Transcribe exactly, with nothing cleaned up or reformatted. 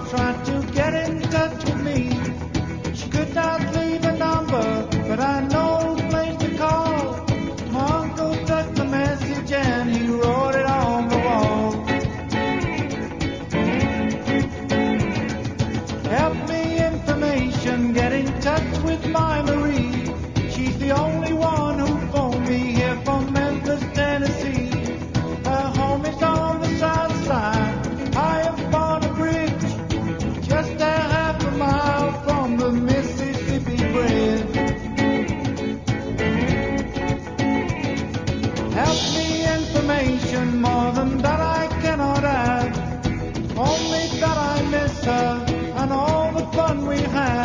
tried to get in touch with me. She could not leave a number, but I know the place to call. My uncle took the message and he wrote it on the wall. Help me information, get in touch with my Marie. She's the only one who phoned me here from Memphis, Tennessee. Her home is on the south side, high upon a bridge, just a half a mile from the Mississippi Bridge. Help me information, more than that I cannot add. Only that I miss her and all the fun we had.